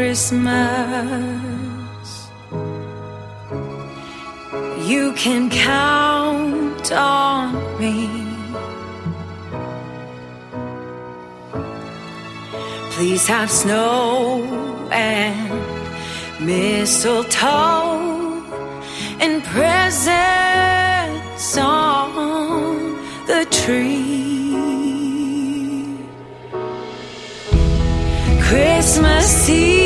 Christmas. You can count on me. Please have snow and mistletoe and presents on the tree. Christmas Eve